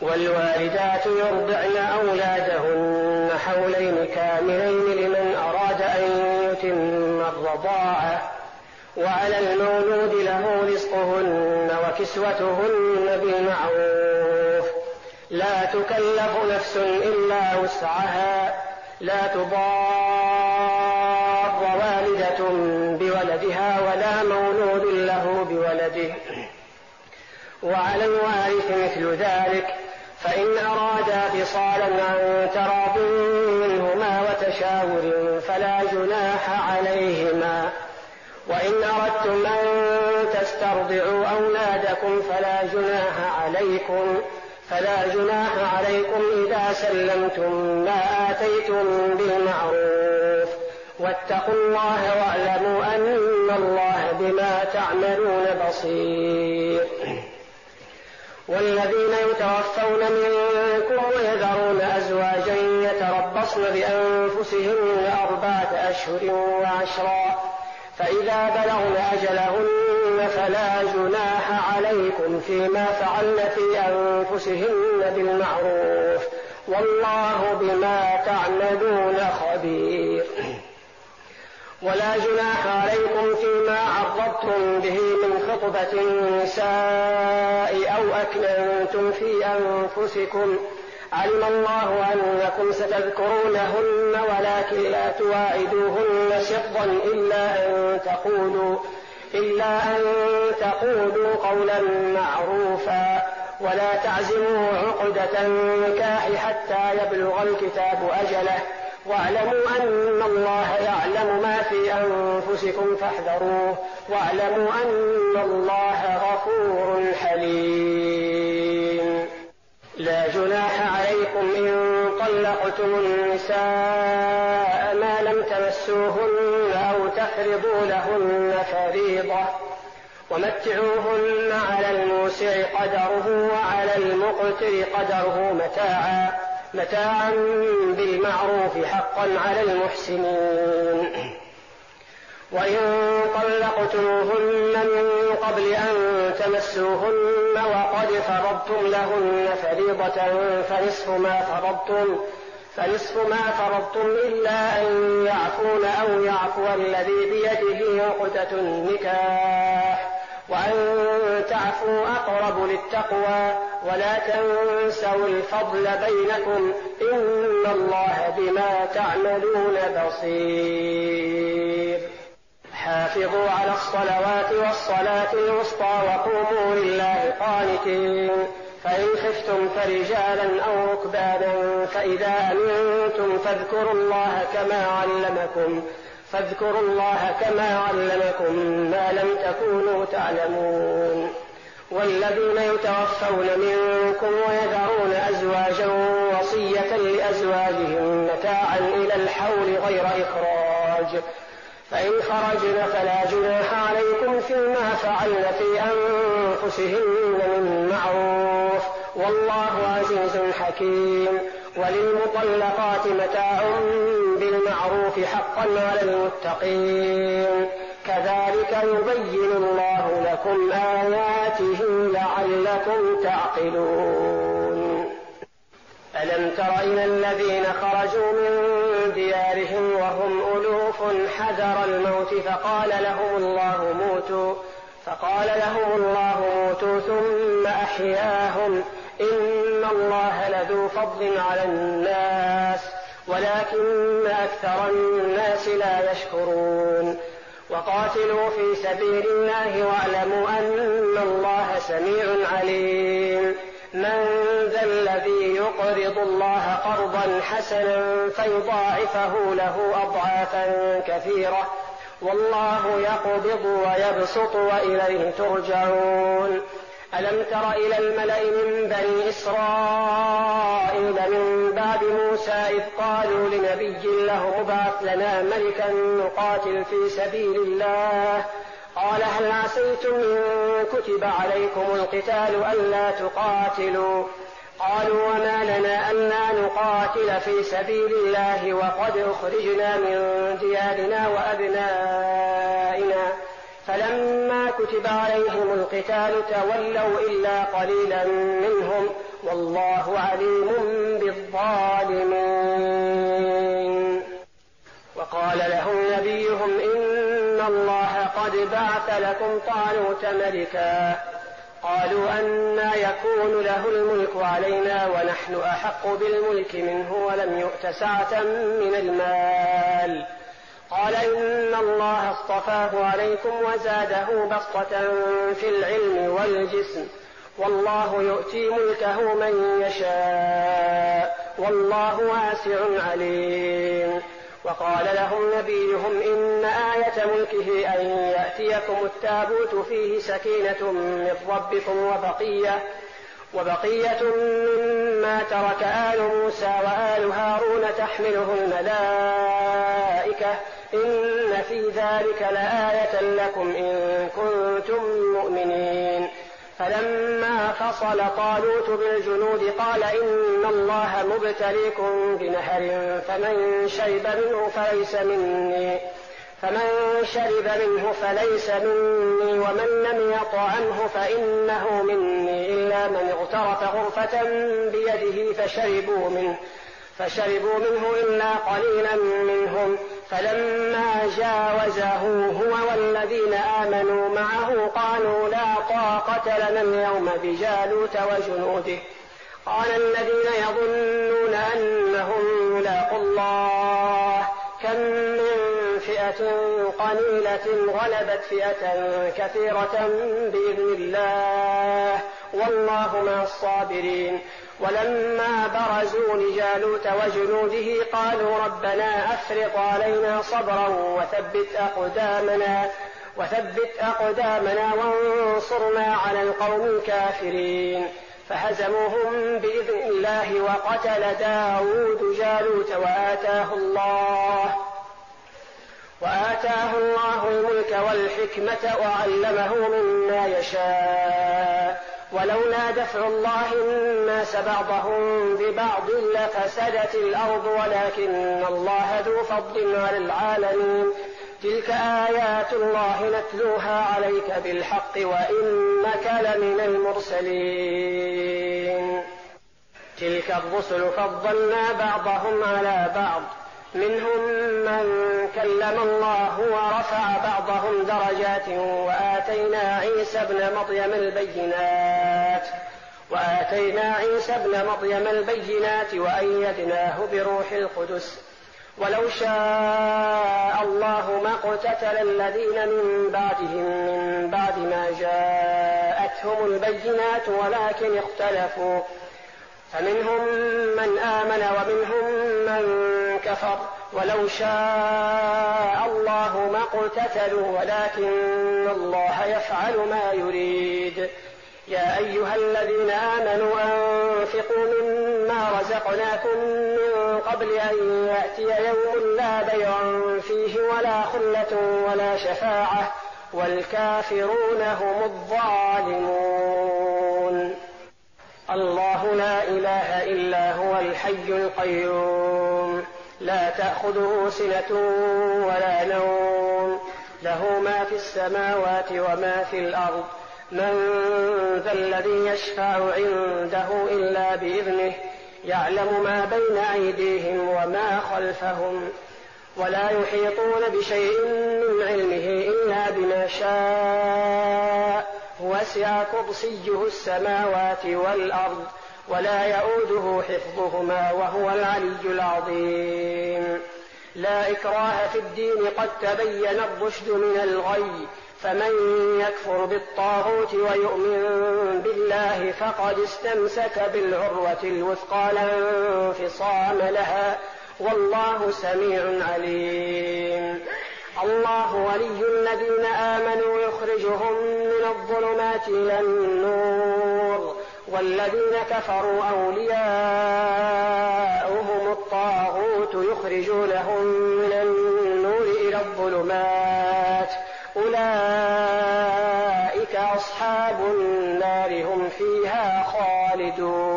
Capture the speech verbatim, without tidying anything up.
والوالدات يرضعن أولادهن حولين كاملين لمن أراد أن يتم الرضاعة، وعلى المولود له رزقهن وكسوتهن بالمعروف، لا تكلف نفس إلا وسعها، لا تضار والدة بولدها ولا مولود له بولده، وعلى الوارث مثل ذلك، فإن أرادا فصالا عن تراض منهما وتشاور فلا جناح عليهما. وإن أردتم أن تسترضعوا أولادكم فلا جناح عليكم فلا جناح عليكم إذا سلمتم ما آتيتم بالمعروف، واتقوا الله واعلموا أن الله بما تعملون بصير. والذين يتوفون منكم ويذرون أزواجا يتربصن بأنفسهن أربعة أشهر وعشرا، فإذا بلغن أجلهن فلا جناح عليكم فيما فعلن في أنفسهن بالمعروف، والله بما تعملون خبير. ولا جناح عليكم فيما عرضتم به من خطبة النساء أو أكننتم في أنفسكم، علم الله أنكم ستذكرونهن ولكن لا تواعدوهن سرا إلا أن تقولوا إلا أن تقولوا قولا معروفا، ولا تعزموا عقدة النكاح حتى يبلغ الكتاب أجله، واعلموا أن الله يعلم ما في أنفسكم فاحذروه، واعلموا أن الله غفور حليم. لا جناح عليكم إن طلقتم النساء ما لم تمسوهن أو تفرضوا لهن فريضة، ومتعوهن على الموسع قدره وعلى المقتر قدره متاعا متاعا بالمعروف حقا على المحسنين. وإن طلقتموهن من قبل أن تمسوهن وقد فرضتم لهن فريضة فنصف ما فرضتم فنصف ما فرضتم إلا أن يعفون أو يعفو الذي بيده عقدة النكاح، وأن تعفوا أقرب للتقوى، ولا تنسوا الفضل بينكم، إن الله بما تعملون بصير. حافظوا على الصلوات والصلاة الوسطى وقوموا لله قانتين، فإن خفتم فرجالا أو ركبانا فإذا أمنتم فاذكروا الله كما علمكم فاذكروا الله كما علمكم ما لم تكونوا تعلمون. والذين يتوفون منكم ويذرون أزواجا وصية لأزواجهم متاعا إلى الحول غير إخراج، فإن خرجن فلا جناح عليكم فيما فعلن في أنفسهن من معروف، والله عزيز حكيم. وللمطلقات متاع بالمعروف حقا على المتقين، كذلك يبين الله لكم آياته لعلكم تعقلون. ألم تر إلى الذين خرجوا من ديارهم وهم ألوف حذر الموت فقال لهم الله موتوا فقال لهم الله موتوا ثم أحياهم، إن الله لذو فضل على الناس ولكن أكثر الناس لا يشكرون. وقاتلوا في سبيل الله واعلموا أن الله سميع عليم. من ذا الذي يقرض الله قرضا حسنا فيضاعفه له أضعافا كثيرة، والله يقبض ويبسط وإليه ترجعون. ألم تر إلى الملأ من بني إسرائيل من بعد موسى إذ قالوا لنبي له ابعث لنا ملكا نقاتل في سبيل الله، قال هل عسيتم إن كتب عليكم القتال ألا تقاتلوا؟ قالوا وما لنا ألا نقاتل في سبيل الله وقد أخرجنا من ديارنا وأبنائنا، فلما كتب عليهم القتال تولوا إلا قليلا منهم والله عليم بالظالمين. وقال لهم نبيهم إن الله قد بعث لكم طالوت ملكا. قالوا أنى يكون له الملك علينا ونحن أحق بالملك منه ولم يؤت سعة من المال. قال إن الله اصطفاه عليكم وزاده بسطة في العلم والجسم والله يؤتي ملكه من يشاء والله واسع عليم. وقال لهم نبيهم إن آية ملكه أن يأتيكم التابوت فيه سكينة من ربكم وبقية وبقية مما ترك آل موسى وآل هارون تحمله الملائكة إن في ذلك لآية لكم إن كنتم مؤمنين. فلما فصل طالوت بالجنود قال إن الله مبتليكم بنهر فمن شرب منه فليس مني فمن شرب منه فليس مني ومن لم يطعمه فإنه مني إلا من اغترف غرفة بيده فشربوا منه فشربوا منه إلا قليلا منهم. فلما جاوزه هو والذين آمنوا معه قالوا لا طاقة لنا اليوم بجالوت وجنوده. قال الذين يظنون أنهم ملاقوا الله كم من فئة قليلة غلبت فئة كثيرة بإذن الله والله مع الصابرين. ولما برزوا لجالوت وجنوده قالوا ربنا أفرغ علينا صبرا وثبت أقدامنا وثبت أقدامنا وانصرنا على القوم الكافرين. فهزموهم بإذن الله وقتل داود جالوت وآتاه الله وآتاه الله الملك والحكمة وعلمه مما يشاء. ولولا دفع الله الناس بعضهم ببعض لفسدت الأرض ولكن الله ذو فضل على العالمين. تلك آيات الله نتلوها عليك بالحق وإنك لمن المرسلين. تلك الرسل فضلنا بعضهم على بعض منهم من كلم الله ورفع بعضهم درجات وآتينا عيسى ابن مريم البينات وآتينا عيسى ابن مريم البينات وأيدناه بروح القدس. ولو شاء الله ما اقتتل الذين من بعدهم من بعد ما جاءتهم البينات ولكن اختلفوا فمنهم من آمن ومنهم من كفر. ولو شاء الله ما اقتتلوا ولكن الله يفعل ما يريد. يا أيها الذين آمنوا أنفقوا مما رزقناكم من قبل أن يأتي يوم لا بيع فيه ولا خلة ولا شفاعة والكافرون هم الظالمون. الله لا إله إلا هو الحي القيوم لا تأخذه سنة ولا نوم له ما في السماوات وما في الأرض. من ذا الذي يشفع عنده إلا بإذنه يعلم ما بين أيديهم وما خلفهم ولا يحيطون بشيء من علمه إلا بما شاء. وسع كرسيه السماوات والأرض ولا يؤوده حفظهما وهو العلي العظيم. لا إكراه في الدين قد تبين الرشد من الغي فمن يكفر بالطاغوت ويؤمن بالله فقد استمسك بالعروة الوثقى لا انفصام لها والله سميع عليم. الله ولي الذين آمنوا يخرجهم من الظلمات إلى النور والذين كفروا أولياؤهم الطاغوت يخرجونهم من النور إلى الظلمات أولئك أصحاب النار هم فيها خالدون.